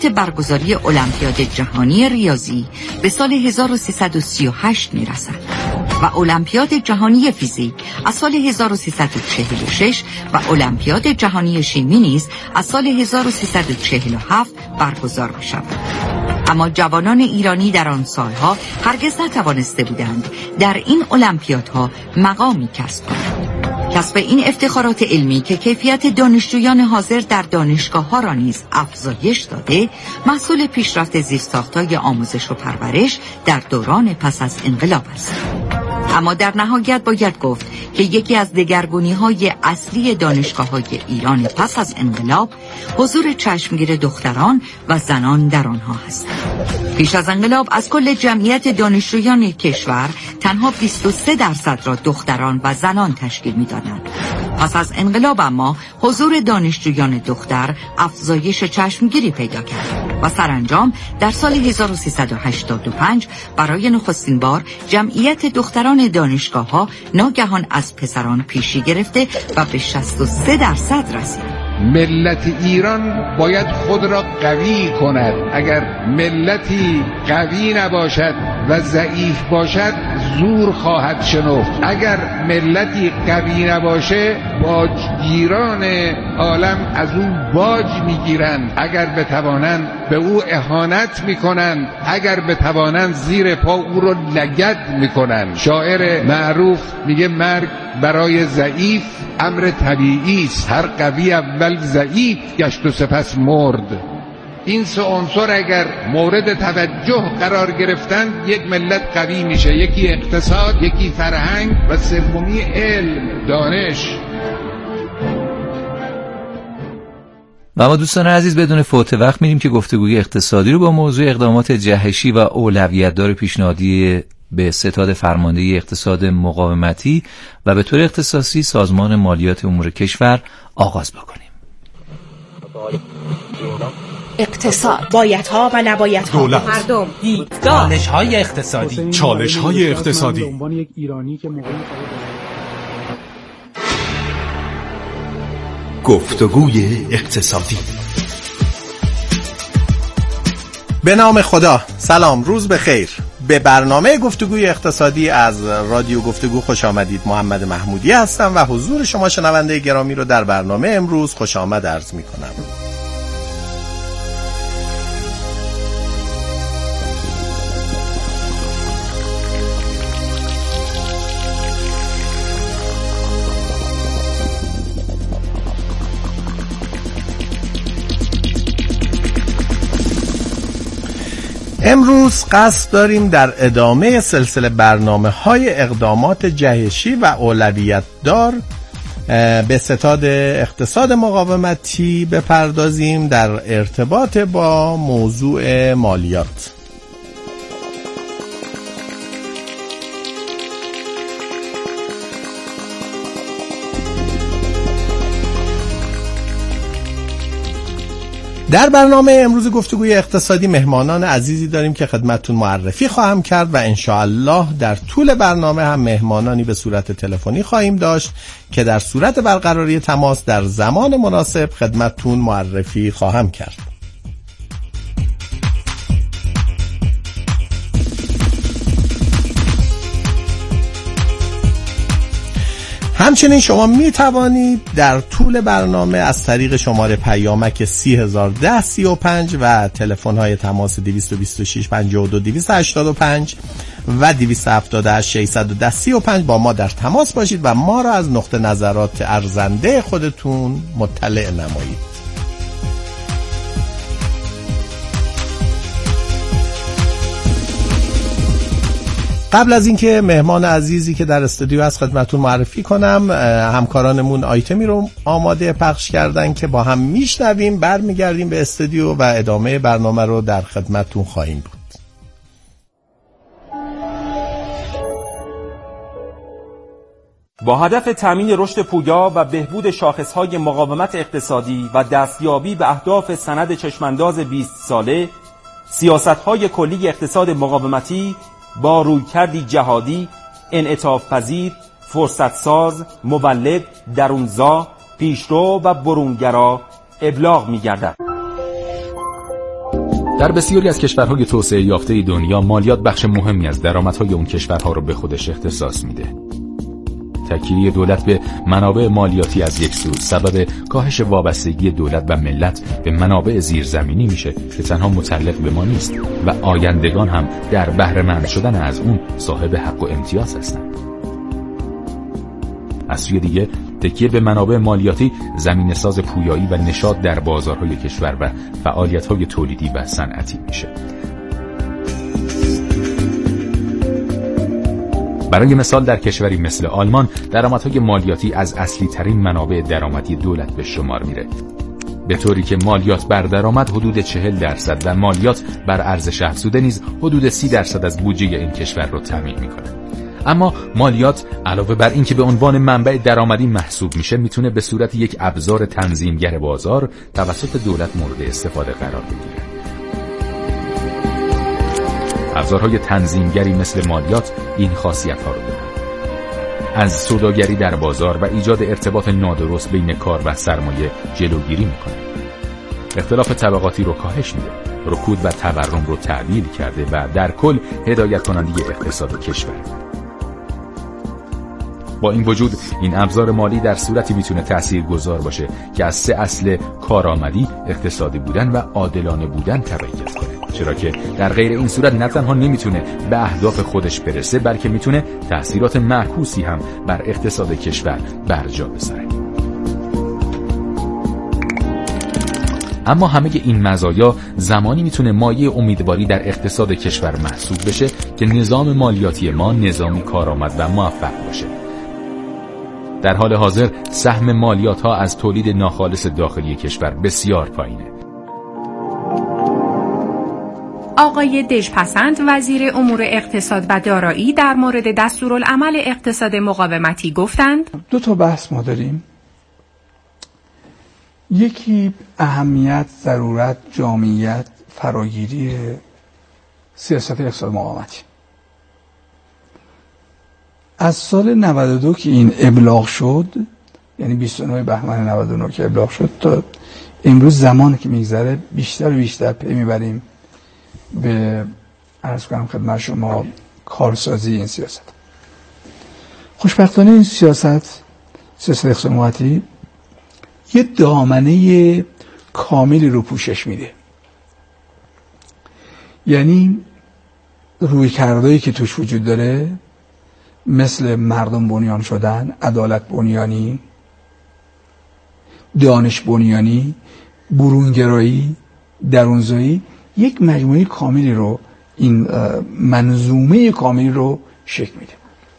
برگزاری المپیاد جهانی ریاضی به سال 1338 میرسد و المپیاد جهانی فیزیک از سال 1346 و المپیاد جهانی شیمی نیز از سال 1347 برگزار می‌شود. اما جوانان ایرانی در آن سالها هرگز نتوانسته بودند در این المپیادها مقامی کسب کنند. کسب این افتخارات علمی که کیفیت دانشجویان حاضر در دانشگاه‌ها را نیز افزایش داده، محصول پیشرفت زیرساخت‌های آموزش و پرورش در دوران پس از انقلاب است. اما در نهایت باید گفت که یکی از دگرگونی‌های اصلی دانشگاه‌های ایران پس از انقلاب حضور چشمگیر دختران و زنان در آنها است. پیش از انقلاب از کل جمعیت دانشجویان کشور تنها 23% را دختران و زنان تشکیل می‌دادند. پس از انقلاب اما حضور دانشجویان دختر افزایش چشمگیری پیدا کرد و سرانجام در سال 1385 برای نخستین بار جمعیت دختران دانشگاه‌ها ناگهان از پسران پیشی گرفته و به 63% رسید. ملت ایران باید خود را قوی کند. اگر ملتی قوی نباشد و ضعیف باشد زور خواهد شنفت. اگر ملتی قوی نباشه باجگیران عالم از او باج میگیرند. اگر بتوانند به او اهانت میکنند، اگر بتوانند زیر پا او را لگد میکنند. شاعر معروف میگه مرگ برای ضعیف امر طبیعی است. هر قوی اول ضعیف گشت و سپس مرد. این سه عنصر اگر مورد توجه قرار گرفتند یک ملت قوی میشه. یکی اقتصاد، یکی فرهنگ و سومی علم، دانش. و ما دوستان عزیز بدون فوت وقت میریم که گفتگوی اقتصادی رو با موضوع اقدامات جهشی و اولویت‌دار پیشنهادی به ستاد فرماندهی اقتصاد مقاومتی و به طور اختصاصی سازمان مالیات امور کشور آغاز بکنیم. اقتصاد، بایدها و نبایدها، مردم، دیدگاه، چالش‌های اقتصادی. گفتگوی اقتصادی. به نام خدا. سلام، روز بخیر. به برنامه گفتگوی اقتصادی از رادیو گفتگو خوش آمدید. محمد محمودی هستم و حضور شما شنونده گرامی رو در برنامه امروز خوش آمد عرض می کنم. امروز قصد داریم در ادامه سلسله برنامه‌های اقدامات جهشی و اولویت دار به ستاد اقتصاد مقاومتی بپردازیم در ارتباط با موضوع مالیات. در برنامه امروز گفتگوی اقتصادی مهمانان عزیزی داریم که خدمتتون معرفی خواهم کرد و انشاءالله در طول برنامه هم مهمانانی به صورت تلفنی خواهیم داشت که در صورت برقراری تماس در زمان مناسب خدمتتون معرفی خواهم کرد. همچنین شما می توانید در طول برنامه از طریق شماره پیامک 301035 و تلفن‌های تماس 226 52 285 و 278 610 35 با ما در تماس باشید و ما را از نقطه نظرات ارزنده خودتون مطلع نمایید. قبل از اینکه مهمان عزیزی که در استودیو هست خدمتتون معرفی کنم، همکارانمون آیتمی رو آماده پخش کردن که با هم میشنویم، برمیگردیم به استودیو و ادامه برنامه رو در خدمتتون خواهیم بود. با هدف تامین رشد پویا و بهبود شاخصهای مقاومت اقتصادی و دستیابی به اهداف سند چشمانداز 20 ساله، سیاست‌های کلی اقتصاد مقاومتی با رویکردی جهادی، انعطاف پذیر، فرصت ساز، مولد، درونزا، پیشرو و برونگرا ابلاغ می‌گردد. در بسیاری از کشورهای توسعه یافته دنیا مالیات بخش مهمی از درآمدهای اون کشورها رو به خودش اختصاص میده. تکیه دولت به منابع مالیاتی از یک سو سبب کاهش وابستگی دولت و ملت به منابع زیرزمینی میشه که تنها متعلق به ما نیست و آیندگان هم در بهره مند شدن از اون صاحب حق و امتیاز هستند. از سوی دیگه تکیه به منابع مالیاتی زمینه ساز پویایی و نشاط در بازارهای کشور و فعالیت‌های تولیدی و صنعتی میشه. برای مثال در کشوری مثل آلمان درآمدهای مالیاتی از اصلی ترین منابع درآمدی دولت به شمار میره، به طوری که مالیات بر درآمد حدود 40% و مالیات بر ارزش افزوده نیز حدود 30% از بودجه این کشور رو تامین میکنه. اما مالیات علاوه بر این که به عنوان منبع درآمدی محسوب میشه، میتونه به صورت یک ابزار تنظیمگر بازار توسط دولت مورد استفاده قرار بگیره. ابزارهای تنظیمگری مثل مالیات این خاصیت‌ها رو دارن: از سوداگری در بازار و ایجاد ارتباط نادرست بین کار و سرمایه جلوگیری میکنه، اختلاف طبقاتی رو کاهش میده، رکود و تورم رو تعدیل کرده و در کل هدایت کننده اقتصاد کشور. با این وجود این ابزار مالی در صورتی میتونه تاثیرگذار باشه که از 3 اصل کارآمدی، اقتصادی بودن و عادلانه بودن تبعیت کنه، چرا که در غیر این صورت نه تنها نمیتونه به اهداف خودش برسه، بلکه میتونه تأثیرات معکوسی هم بر اقتصاد کشور برجا بذاره. اما همه این مزایا زمانی میتونه مایه امیدواری در اقتصاد کشور محسوب بشه که نظام مالیاتی ما نظامی کارآمد و موفق باشه. در حال حاضر سهم مالیات ها از تولید ناخالص داخلی کشور بسیار پایینه. آقای دژپسند وزیر امور اقتصاد و دارایی در مورد دستورالعمل اقتصاد مقاومتی گفتند: 2 بحث ما داریم. یکی اهمیت، ضرورت، جامعیت، فراگیری سیاست اقتصاد مقاومتی. از سال 92 که این ابلاغ شد، یعنی 29 بهمن 99 که ابلاغ شد تا امروز زمانی که میگذره بیشتر و بیشتر پی میبریم به عرض کنم خدمت شما کارسازی این سیاست. خوشبختانه این سیاست اقتصاد مقاومتی یه دامنه کاملی رو پوشش میده. یعنی رویکردهایی که توش وجود داره مثل مردم بنیان شدن، عدالت بنیانی، دانش بنیانی، برونگرایی، درونزایی، یک مجموعه کاملی رو، این منظومه کاملی رو شکل میده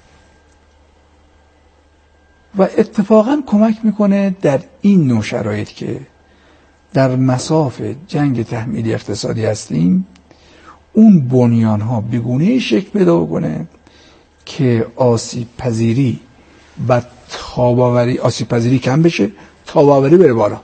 و اتفاقا کمک میکنه در این نوع شرایط که در مصاف جنگ تحمیلی اقتصادی هستیم، اون بنیان ها به گونه‌ای شکل پیدا کنه که آسیب پذیری و تاباوری، آسیب پذیری کم بشه، تاباوری بره بالا.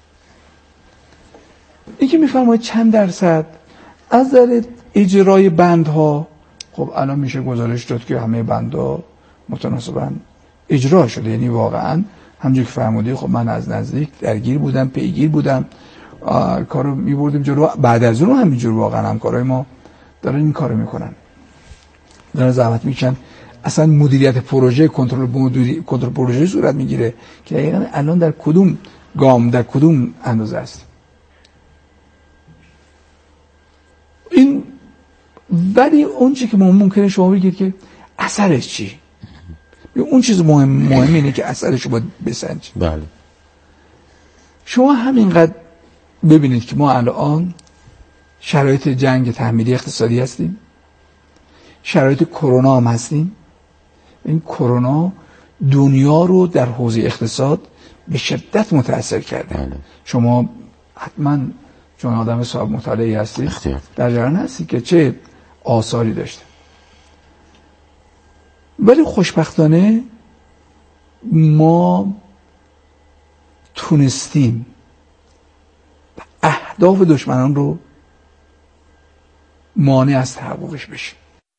این که میفرماید چند درصد از نظر اجرای بندها، خب الان میشه گزارش داد که همه بندها متناسباً اجرا شده. یعنی واقعاً همونجوری که فرمودید، خب من از نزدیک درگیر بودم، پیگیر بودم، کارو میبردیم جلو. بعد از اون همینجور واقعاً همکارای ما دارن این کارو میکنن، دارن زحمت میکشن. اصلا مدیریت پروژه، کنترل پروژه صورت میگیره که دقیقاً الان در کدوم گام، در کدوم اندازه است این. ولی اون چیزی که ممکنه شما بگید که اثرش چی، اون چیز مهم اینه که اثرش رو باید بسنجید. بله. شما همینقدر ببینید که ما الان شرایط جنگ تحمیلی اقتصادی هستیم، شرایط کرونا هم هستیم. این کرونا دنیا رو در حوزه اقتصاد به شدت متاثر کرده. بله. شما حتما چون آدم صاحب مطالعه هستید در جریان هستید که چه آثاری داشته. ولی خوشبختانه ما تونستیم اهداف دشمنان رو مانع از تحققش بشیم.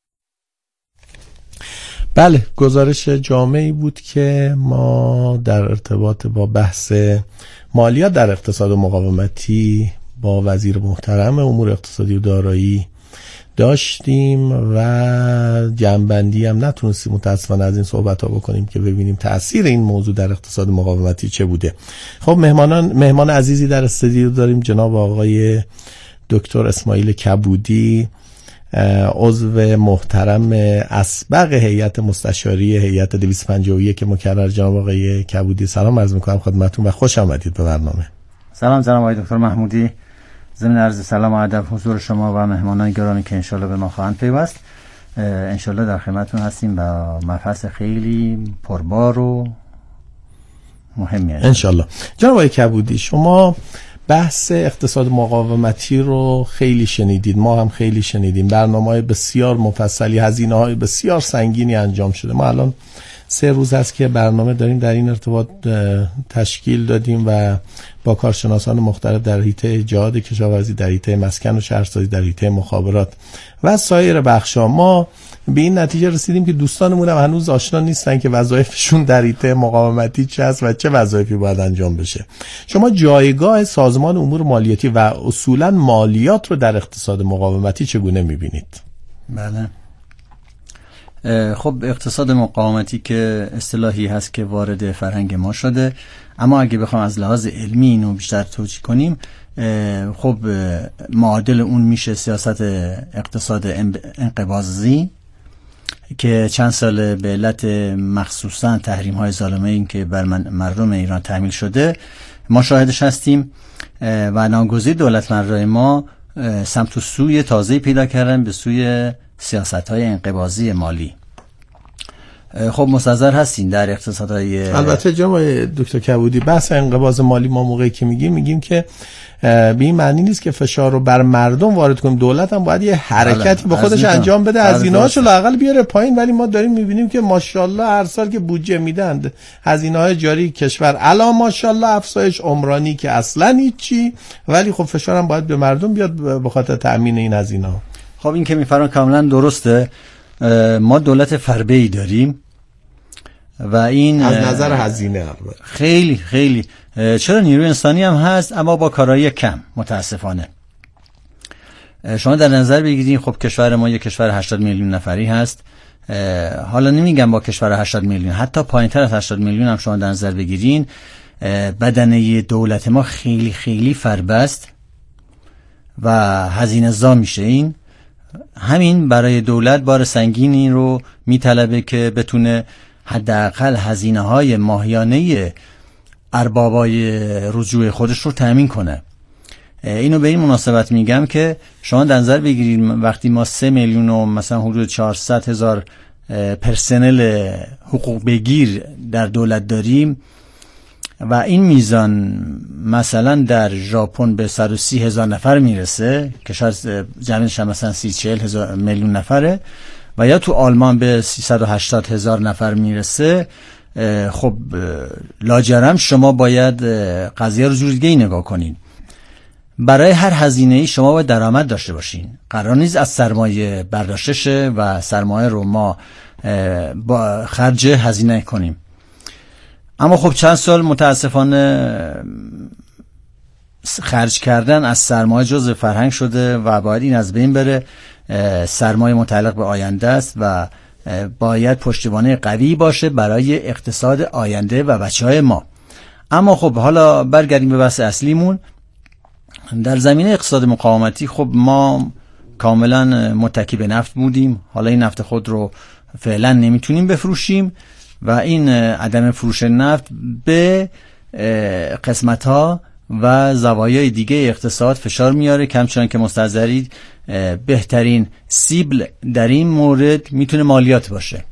بله، گزارش جامعی بود که ما در ارتباط با بحث مالیات در اقتصاد مقاومتی با وزیر محترم امور اقتصادی و دارایی داشتیم و جنبندی هم نتونستیم متاسفانه از این صحبت ها بکنیم که ببینیم تأثیر این موضوع در اقتصاد مقاومتی چه بوده. خب مهمان عزیزی در استودیو داریم، جناب آقای دکتر اسماعیل کبودی، عضو محترم اسبق هیئت مستشاری هیئت 251 که مکرر. جناب آقای کبودی سلام عرض میکنم خدمتتون و خوش آمدید به برنامه. سلام جناب آقای دکتر محمودی، ضمن عرض سلام و ادب حضور شما و مهمانان گرامی که انشالله به ما خواهند پیوست. انشالله در خدمتتون هستیم و مبحث خیلی پربار و مهمی است انشالله. جناب آقای کبودی، شما بحث اقتصاد مقاومتی رو خیلی شنیدید، ما هم خیلی شنیدیم، برنامه‌های بسیار مفصلی، هزینه‌های بسیار سنگینی انجام شده. ما الان 3 روز هست که برنامه داریم در این ارتباط تشکیل دادیم و با کارشناسان مختلف در حیطه جهاد کشاورزی، در حیطه مسکن و شهرسازی، در حیطه مخابرات و سایر بخش‌ها ما به این نتیجه رسیدیم که دوستانمون هم هنوز آشنا نیستن که وظایفشون در حیطه مقاومتی چه است و چه وظایفی باید انجام بشه. شما جایگاه سازمان امور مالیاتی و اصولاً مالیات رو در اقتصاد مقاومتی چگونه می‌بینید؟ بله، خب اقتصاد مقاومتی که اصطلاحی هست که وارد فرهنگ ما شده، اما اگه بخوام از لحاظ علمی اینو بیشتر توجیه کنیم، خب معادل اون میشه سیاست اقتصاد انقباضی که چند سال به علت مخصوصا تحریم های ظالمه این که بر مردم ایران تحمیل شده ما شاهدش هستیم و ناگزیر دولت مردای ما سمت و سوی تازه‌ای پیدا کردن به سوی سیاست های انقباضی مالی. خب مستحضر هستین در اقتصادهای البته جناب دکتر کبودی بحث انقباض مالی ما موقعی که میگیم که به این معنی نیست که فشار رو بر مردم وارد کنیم، دولت هم باید یه حرکتی به خودش انجام بده، هزینه‌هاشو لااقل بیاره پایین، ولی ما داریم میبینیم که ماشاءالله هر سال که بودجه میدن هزینه‌های جاری کشور الان ماشاءالله افزایش، عمرانی که اصلا هیچی، ولی خب فشار هم باید به مردم بیاد به خاطر تامین این هزینه‌ها. خب این که میفرمان کاملا درسته، ما دولت فربه‌ای داریم و این از نظر هزینه خیلی خیلی چرا نیروی انسانی هم هست اما با کارایی کم متاسفانه. شما در نظر بگیرید خب کشور ما یک کشور 80 میلیون نفری هست، حالا نمیگم با کشور 80 میلیون، حتی پایینتر از 80 میلیون هم شما در نظر بگیرین، بدنه دولت ما خیلی خیلی فربست و هزینه زا میشه. این همین برای دولت بار سنگینی رو میطلبه که بتونه حداقل هزینه‌های ماهیانه اربابای رجوع خودش رو تامین کنه. اینو به این مناسبت میگم که شما در نظر بگیرید وقتی ما 3 میلیون و مثلا حدود 400,000 پرسنل حقوق بگیر در دولت داریم و این میزان مثلا در ژاپن به 130,000 نفر میرسه که شاید جمعش مثلا 30-40 میلیون نفره و یا تو آلمان به 380,000 نفر میرسه، خب لاجرم شما باید قضیه رو جور دیگه ای نگاه کنین. برای هر هزینه‌ای شما باید درآمد داشته باشین، قرار نیست از سرمایه برداشته شه و سرمایه رو ما با خرج هزینه کنیم. اما خب چند سال متاسفانه خرج کردن از سرمایه جزء فرهنگ شده و باید این از بین بره. سرمایه متعلق به آینده است و باید پشتوانه قوی باشه برای اقتصاد آینده و بچه‌های ما. اما خب حالا برگردیم به بحث اصلیمون. در زمینه اقتصاد مقاومتی خب ما کاملا متکی به نفت بودیم، حالا این نفت خود رو فعلا نمیتونیم بفروشیم و این عدم فروش نفت به قسمت‌ها و زوایای دیگه اقتصاد فشار میاره. کمچنان که مستحضرید بهترین سیبل در این مورد میتونه مالیات باشه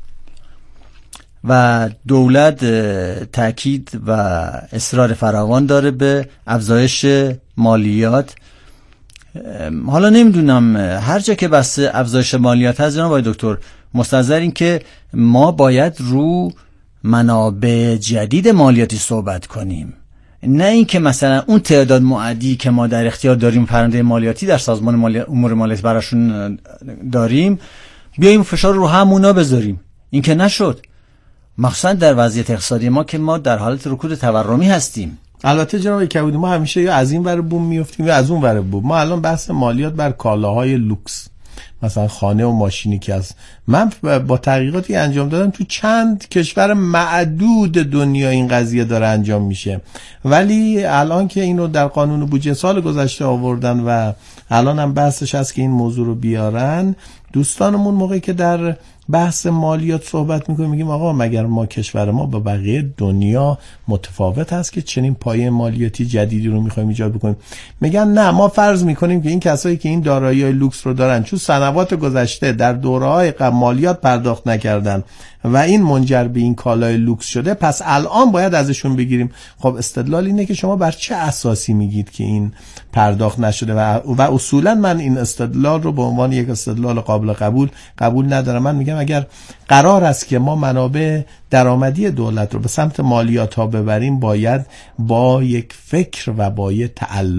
و دولت تاکید و اصرار فراوان داره به افزایش مالیات. حالا نمیدونم هر جا که بحث افزایش مالیات هست جناب آقای دکتر مستحضر این که ما باید رو منابع جدید مالیاتی صحبت کنیم، نه این که مثلا اون تعداد معدی که ما در اختیار داریم پرونده مالیاتی در سازمان امور مالیاتی براشون داریم بیاییم فشار رو همونا بذاریم. این که نشد، مخصوصا در وضعیت اقتصادی ما که ما در حالت رکود تورمی هستیم. البته جناب کبودی ما همیشه یا از این ور بوم میافتیم یا از اون ور بوم. ما الان بحث مالیات بر کالاهای لوکس مثلا خانه و ماشینی که از من با تحقیقاتی انجام دادم تو چند کشور معدود دنیا این قضیه داره انجام میشه، ولی الان که اینو در قانون بودجه سال گذشته آوردن و الان هم بحثش هست که این موضوع رو بیارن، دوستانمون موقعی که در بحث مالیات صحبت میکنیم میگیم آقا مگر ما کشور ما با بقیه دنیا متفاوت هست که چنین پایه مالیاتی جدیدی رو میخوایم ایجاد بکنیم؟ میگن نه، ما فرض میکنیم که این کسایی که این دارایی‌های لوکس رو دارن چون سنوات گذشته در دوره‌های قبل مالیات پرداخت نکردن و این منجر به این کالای لوکس شده، پس الان باید ازشون بگیریم. خب استدلال اینه که شما بر چه اساسی میگید که این پرداخت نشده و اصولا من این استدلال رو به عنوان یک استدلال قابل قبول ندارم. من میگم اگر قرار است که ما منابع درآمدی دولت رو به سمت مالیات ها ببریم، باید با یک فکر و با یک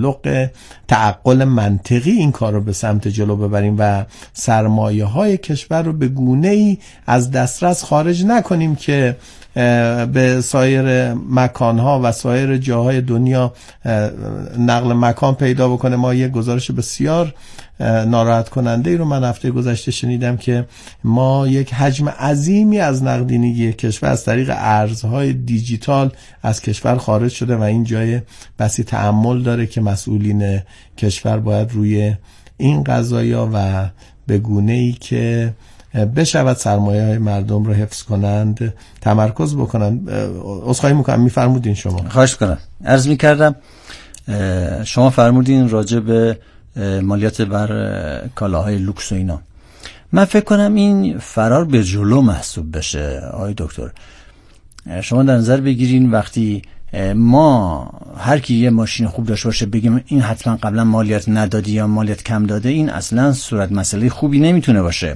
تعقل منطقی این کار رو به سمت جلو ببریم و سرمایه های کشور رو به گونه‌ای از دسترس خارج نکنیم که به سایر مکانها و سایر جاهای دنیا نقل مکان پیدا بکنه. ما یک گزارش بسیار ناراحت کننده ای رو من هفته گذشته شنیدم که ما یک حجم عظیمی از نقدینگی کشور از طریق ارزهای دیجیتال از کشور خارج شده و این جای بسی تأمل داره که مسئولین کشور باید روی این قضایا و به گونه‌ای که بشود سرمایه های مردم رو حفظ کنند تمرکز بکنند. عذرخواهی میکنم، میفرمودین شما. خواهش کنم. عرض میکردم شما فرمودین راجع به مالیات بر کالاهای لوکس و اینا. من فکر کنم این فرار به جلو محسوب بشه. آقای دکتر شما در نظر بگیرین وقتی ما هر کی یه ماشین خوب داشته باشه بگیم این حتما قبلا مالیات ندادی یا مالیات کم داده، این اصلا صورت مسئله خوبی نمیتونه باشه.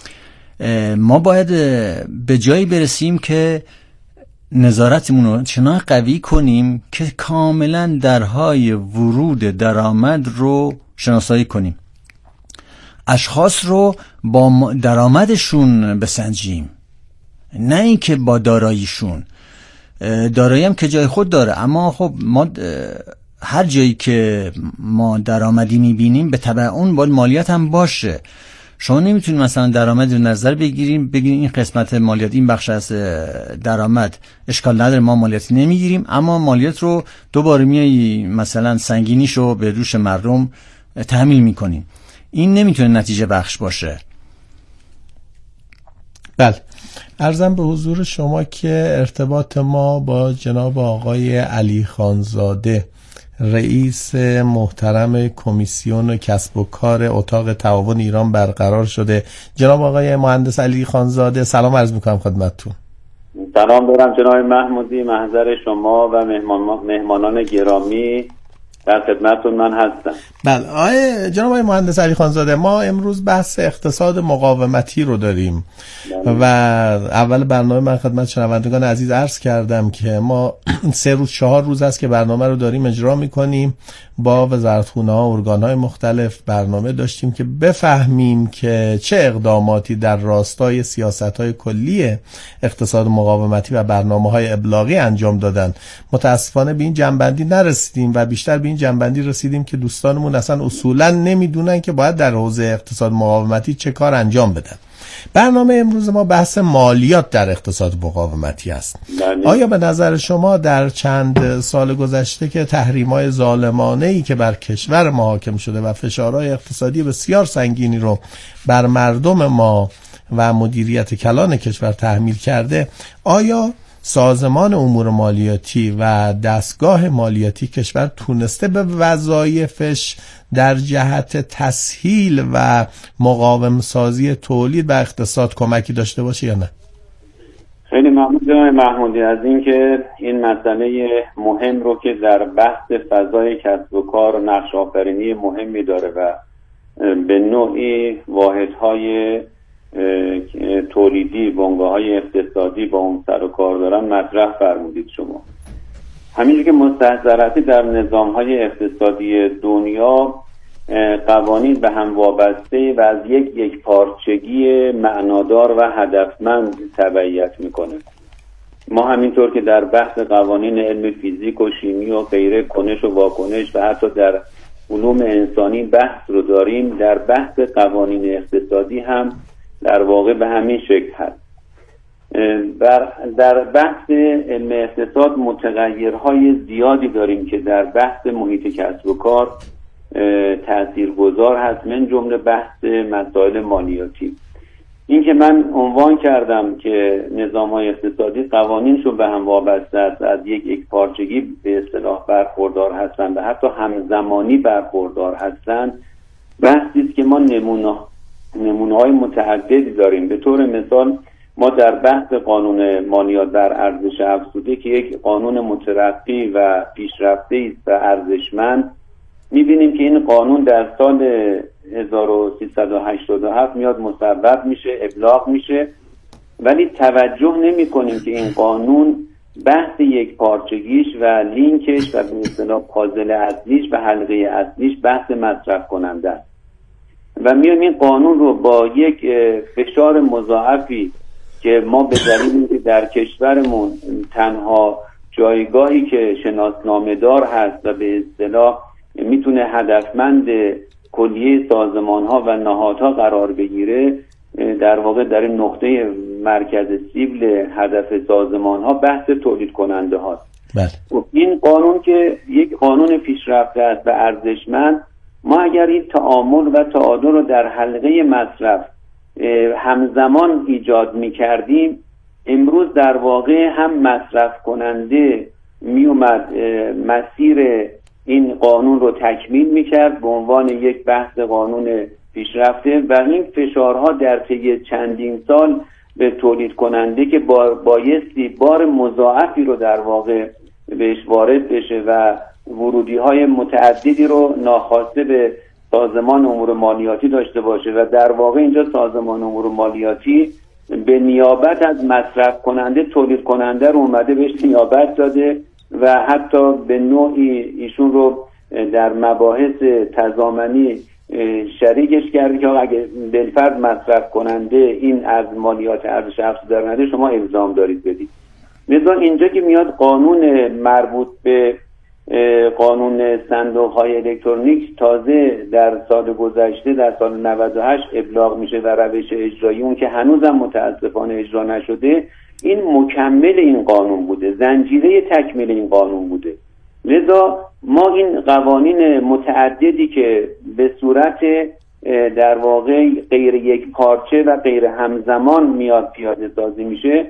ما باید به جایی برسیم که نظارتمون رو چنان قوی کنیم که کاملا درهای ورود درآمد رو شناسایی کنیم، اشخاص رو با درآمدشون بسنجیم، نه اینکه با داراییشون. دارایی هم که جای خود داره، اما خب ما هر جایی که ما درآمدی میبینیم به تبع اون باید مالیات هم باشه. شما نمیتونید مثلا درآمد رو نظر بگیریم بگیم این قسمت مالیات این بخش از درآمد اشکال نداره ما مالیات نمیگیریم، اما مالیات رو دوباره میای مثلا سنگینیشو به دوش مردم تحمیل میکنیم. این نمیتونه نتیجه بخش باشه. بله، عرضم به حضور شما که ارتباط ما با جناب آقای علی خانزاده رئیس محترم کمیسیون کسب و کار اتاق تعاون ایران برقرار شده. جناب آقای مهندس علی خانزاده سلام عرض میکنم خدمتتون. سلام دارم جناب محمودی، محضر شما و مهمانان گرامی در خدمتتون من هستم. بله جناب آقای مهندس علی خانزاده، ما امروز بحث اقتصاد مقاومتی رو داریم و اول برنامه من خدمت شنوندگان عزیز عرض کردم که ما 3 روز 4 روز است که برنامه رو داریم اجرا میکنیم. با وزارتخونه ها ارگان های مختلف برنامه داشتیم که بفهمیم که چه اقداماتی در راستای سیاست های کلی اقتصاد مقاومتی و برنامه های ابلاغی انجام دادن. متاسفانه به این جنبندی نرسیدیم و بیشتر به این جنبندی رسیدیم که دوستانمون اصلا اصولا نمیدونن که باید در حوزه اقتصاد مقاومتی چه کار انجام بدن. برنامه امروز ما بحث مالیات در اقتصاد مقاومتی است. آیا به نظر شما در چند سال گذشته که تحریم‌های ظالمانه‌ای که بر کشور ما حاکم شده و فشارهای اقتصادی بسیار سنگینی رو بر مردم ما و مدیریت کلان کشور تحمیل کرده، آیا سازمان امور مالیاتی و دستگاه مالیاتی کشور تونسته به وظایفش در جهت تسهیل و مقاوم سازی تولید و اقتصاد کمکی داشته باشه یا نه؟ خیلی ممنون جناب محمودی از اینکه این مسئله مهم رو که در بحث فضای کسب و کار نقش آفرینی مهمی داره و به نوعی واحدهای تولیدی بنگاه‌های اقتصادی با اون سر و کار دارن مطرح فرمودید شما. همینجور که مستحضرتی در نظام‌های اقتصادی دنیا قوانین به هم وابسته و از یک پارچگی معنادار و هدفمند تبعیت میکنه. ما همینطور که در بحث قوانین علم فیزیک و شیمی و غیره کنش و واکنش و حتی در علوم انسانی بحث رو داریم، در بحث قوانین اقتصادی هم در واقع به همین شکل هست. در بحث علم اقتصاد متغیرهای زیادی داریم که در بحث محیط کسب و کار تاثیرگذار هست، من جمله بحث مسائل مالیاتی. این که من عنوان کردم که نظام‌های اقتصادی قوانینشون به هم وابسته است، از یک پارچگی به اصطلاح برخوردار هستند و حتی همزمانی برخوردار هستند، بحثی است که ما نمونه‌های متعددی داریم. به طور مثال ما در بحث قانون مالیات بر ارزش افزوده که یک قانون مترقی و پیشرفته است و ارزشمند، می‌بینیم که این قانون در سال 1387 میاد مصوب میشه، ابلاغ میشه، ولی توجه نمی‌کنیم که این قانون بحث یک پارچگیش و لینکش و به اصطلاح پازل اصلیش و حلقه اصلیش بحث مصرف کننده است و میایم این قانون رو با یک فشار مضاعفی که ما به دلیل اینکه در کشورمون تنها جایگاهی که شناسنامه‌دار هست و به اصطلاح میتونه هدفمند کلیه سازمان‌ها و نهادها قرار بگیره، در واقع در این نقطه مرکز سیبل هدف سازمان‌ها بحث تولید کننده هاست. بله. این قانون که یک قانون پیشرفته است و ارزشمند، ما اگر این تعامل و تعادل رو در حلقه مصرف همزمان ایجاد می‌کردیم، امروز در واقع هم مصرف کننده میومد مسیر این قانون رو تکمیل میکرد به عنوان یک بحث قانون پیشرفته و این فشارها در طی چندین سال به تولید کننده که بایستی بار مضاعفی رو در واقع بهش وارد بشه و ورودی های متعددی رو ناخواسته به سازمان امور مالیاتی داشته باشه و در واقع اینجا سازمان امور مالیاتی به نیابت از مصرف کننده تولید کننده رو اومده بهش نیابت داده و حتی به نوعی ایشون رو در مباحث تضامنی شریکش کرده که اگه بالفرض مصرف کننده این از مالیات ارزش افزوده نده شما الزام دارید بدید. مثلا اینجا که میاد قانون مربوط به قانون صندوق‌های الکترونیک تازه در سال گذشته در سال 98 ابلاغ میشه و روش اجرایی اون که هنوزم متاسفانه اجرا نشده، این مکمل این قانون بوده، زنجیره تکمیل این قانون بوده. لذا ما این قوانین متعددی که به صورت در واقع غیر یک پارچه و غیر همزمان میاد پیاده سازی میشه،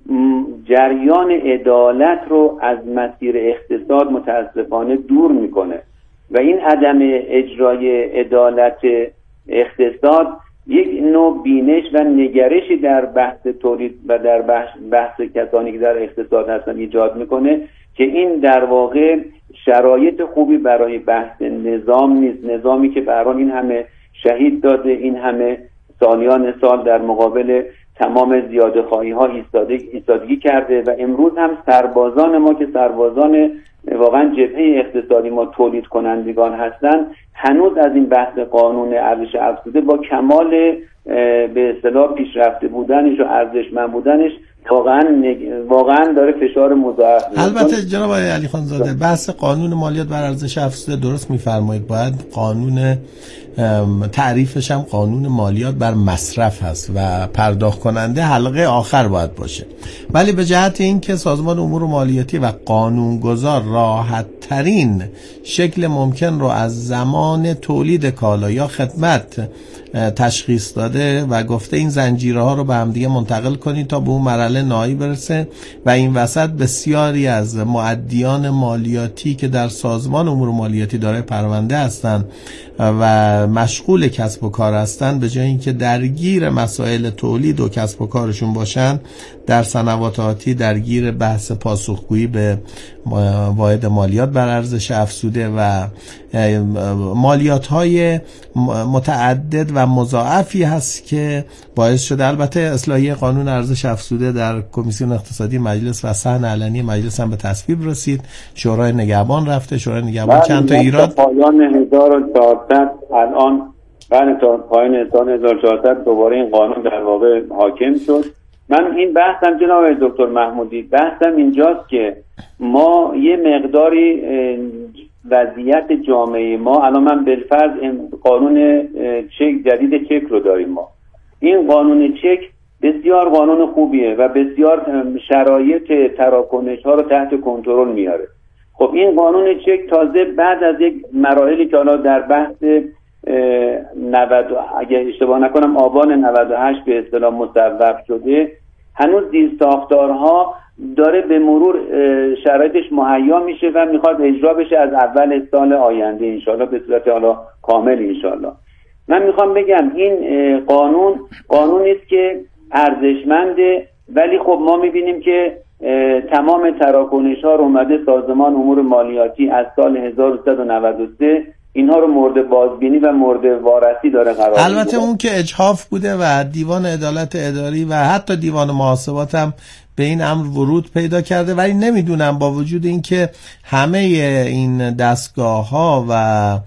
جریان عدالت رو از مسیر اقتصاد متاسفانه دور میکنه و این عدم اجرای عدالت اقتصاد یک نوع بینش و نگرشی در بحث تولید و در بحث کسانی که در اقتصاد هستن ایجاد میکنه که این در واقع شرایط خوبی برای بحث نظام نیست. نظامی که به هر حال این همه شهید داده، این همه سالیان سال در مقابل تمام زیاده‌خواهی ها ایستادگی کرده و امروز هم سربازان ما که سربازان واقعا جبهه اقتصادی ما تولید کنندگان هستند، هنوز از این بحث قانون ارزش افزوده با کمال به اصطلاح پیشرفته بودنش و ارزشمند بودنش واقعا داره فشار مضاعف. البته جناب آقای علی خان زاده، بحث قانون مالیات بر ارزش افزوده درست میفرمایید، باید قانون تعریفش هم قانون مالیات بر مصرف هست و پرداخت کننده حلقه آخر باید باشه، ولی به جهت اینکه سازمان امور مالیاتی و قانونگذار راحت ترین شکل ممکن رو از زمان تولید کالا یا خدمت تشخیص داده و گفته این زنجیرها رو به هم دیگه منتقل کنید تا به اون مرحله نهایی برسه و این وسط بسیاری از مؤدیان مالیاتی که در سازمان امور مالیاتی دارای پرونده هستند و مشغول کسب و کار هستند، به جای اینکه درگیر مسائل تولید و کسب و کارشون باشن، در سنوات آتی درگیر بحث پاسخگویی به واحد مالیات بر ارزش افزوده و مالیات‌های متعدد و مضاعفی هست که باعث شده البته اصلاحیه قانون ارزش افزوده در کمیسیون اقتصادی مجلس و صحن علنی مجلس هم به تصویب رسید، شورای نگهبان رفته، شورای نگهبان چند تا ایراد پایان 1400 الان بعد تا پایان سال 1400 دوباره این قانون در واقع حاکم شد. من این بحثم جناب دکتر محمودی، بحثم اینجاست که ما یه مقداری وضعیت جامعه ما الان، من بالفرض قانون چک جدید چک رو داریم ما. این قانون چک بسیار قانون خوبیه و بسیار شرایط تراکنش ها رو تحت کنترل میاره. خب این قانون چک تازه بعد از یک مراحلی که حالا در بحث 90 اگه اشتباه نکنم آبان 98 به اصطلاح مصوب شده، هنوز زیرساختارها داره به مرور شرایطش مهیا میشه و میخواد اجرا بشه از اول سال آینده انشالله به صورت حالا کامل انشالله. من میخوام بگم این قانونی است که ارزشمنده، ولی خب ما میبینیم که تمام تراکنش ها رو اومده سازمان امور مالیاتی از سال 1393 اینها رو مورد بازبینی و مورد وارسی داره قرار میده. البته اون که اجحاف بوده و دیوان عدالت اداری و حتی دیوان محاسبات هم به این امر ورود پیدا کرده، ولی نمیدونم با وجود این که همه این دستگاه ها و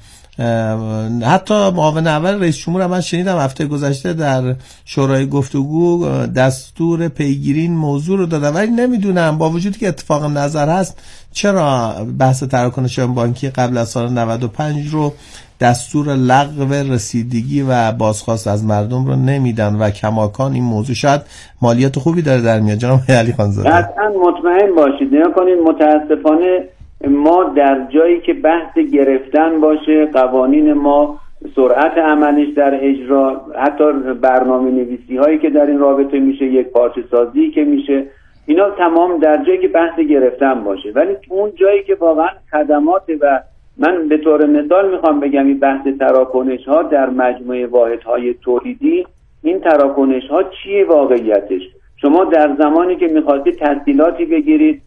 حتی معاون اول رئیس جمهور من شنیدم هفته گذشته در شورای گفتگو دستور پیگیری این موضوع رو داده، ولی نمیدونم با وجودی که اتفاق نظر هست چرا بحث تراکنش بانکی قبل از سال 95 رو دستور لغو رسیدگی و بازخواست از مردم رو نمیدن و کماکان این موضوع شاید مالیات خوبی داره در میاد. جناب علی خانزاده قطعا مطمئن باشید. نگاه کنید متاسفانه ما در جایی که بحث گرفتن باشه قوانین ما، سرعت عملش در اجرا، حتی برنامه نویسی هایی که در این رابطه میشه، یک پارچه سازی که میشه، اینا تمام در جایی که بحث گرفتن باشه. ولی اون جایی که واقعا خدمات و من به طور مثال میخوام بگم این بحث تراکنش ها در مجموعه واحدهای تولیدی، این تراکنش ها چیه واقعیتش؟ شما در زمانی که میخواستید تسهیلاتی بگیرید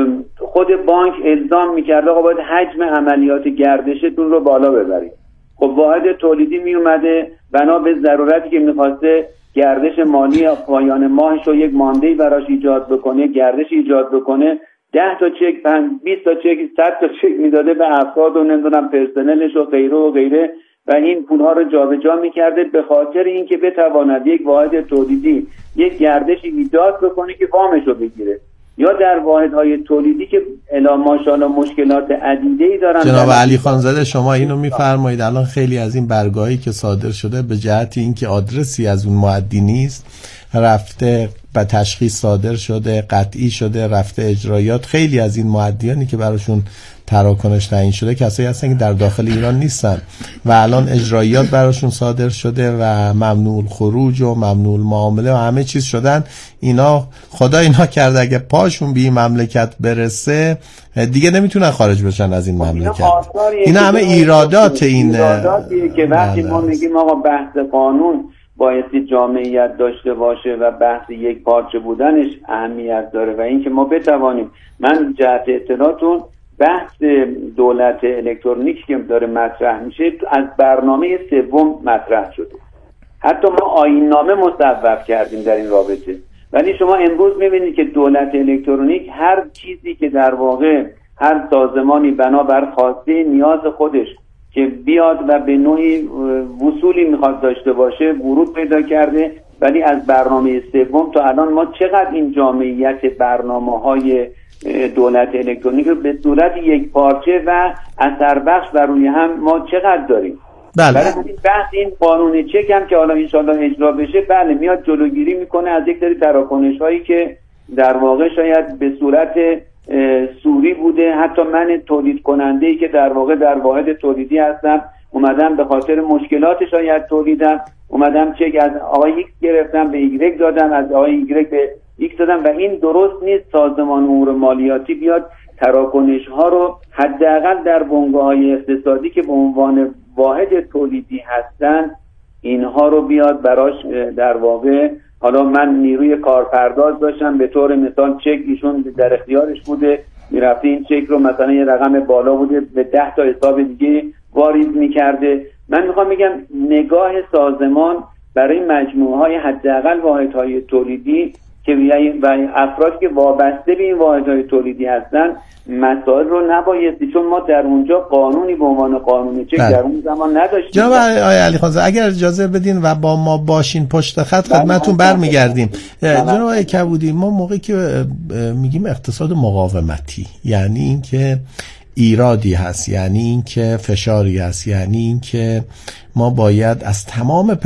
خود بانک الزام میکرده آقا باید حجم عملیات گردشتون رو بالا ببرید. خب واحد تولیدی میومده بنا به ضرورتی که میخواسته گردش مالی پایان ماهش رو یک ماندهی براش ایجاد بکنه، گردش ایجاد بکنه، 10 تا چک 20 تا چک 100 تا چک میداده به افراد و نمیدونم پرسنلش و غیره و غیره و این پولها رو جابجا میکرده به خاطر اینکه بتواند یک واحد تولیدی یک گردشی ایجاد بکنه که وامش رو بگیره. یا در واحدهای تولیدی که الا ماشاءالله مشکلات عدیده‌ای دارن. جناب علی خانزاده شما اینو میفرمایید الان خیلی از این برگاهی که صادر شده به جهت اینکه آدرسی از اون مؤدی نیست رفته به تشخیص صادر شده، قطعی شده، رفته اجرایات. خیلی از این مؤدیانی که براشون تراکنش تعیین شده کسایی هستن که در داخل ایران نیستن و الان اجرایات براشون صادر شده و ممنوع خروج و ممنوع معامله و همه چیز شدن. اینا خدا اینا کرده اگه پاشون به این مملکت برسه دیگه نمیتونن خارج بشن از این مملکت. اینا همه ایرادات این که وقتی ما میگیم آقا بحث قانون بایستی جامعیت داشته باشه و بحث یک پارچه بودنش اهمیت داره و اینکه ما بتوانیم، من جهت اطلاعاتون بحث دولت الکترونیک که داره مطرح میشه از برنامه سوم مطرح شده. حتی ما آیین‌نامه مصوب کردیم در این رابطه، ولی شما امروز میبینید که دولت الکترونیک هر چیزی که در واقع هر سازمانی بنابر خواسته نیاز خودش که بیاد و به نوعی وصولی میخواد داشته باشه ورود پیدا کرده. ولی از برنامه سوم تا الان ما چقدر این جامعیت برنامه‌های دولت الکترونیک رو به صورت یک پارچه و اثر بخش بر روی هم ما چقدر داریم. بله. برای بحث این قانون چک هم که حالا انشالله اجرا بشه بله میاد جلوگیری میکنه از یک سری تراکنش هایی که در واقع شاید به صورت سوری بوده. حتی من تولید کننده ای که در واقع در واحد تولیدی هستم اومدم به خاطر مشکلات شاید تولیدم اومدم چک از آقای ایکس گرفتم به ایگرگ دادم، از آقای ایگرگ به ایکس دادم و این درست نیست. سازمان امور مالیاتی بیاد تراکنش ها رو حداقل در بنگاه‌های اقتصادی که به عنوان واحد تولیدی هستن اینها رو بیاد براش در واقع، حالا من نیروی کارپرداز داشتم به طور مثال چک ایشون در اختیارش بوده میرفته این چک رو مثلا یه رقم بالا بوده به 10 تا حساب دیگه واریز میکرده. من میخوام بگم نگاه سازمان برای مجموعه های حداقل واحدهای تولیدی که و افرادی که وابسته به این واحدهای تولیدی هستن مسائل رو نباید، چون ما در اونجا قانونی به عنوان قانون چک در اون زمان نداشتیم. جناب آقای علیخان زاده اگر اجازه بدین و با ما باشین پشت خط خدمتتون برمیگردیم. جناب آقای کبودی، ما موقعی که میگیم اقتصاد مقاومتی یعنی این که ایرادی هست، یعنی این که فشاری هست، یعنی این که ما باید از تمام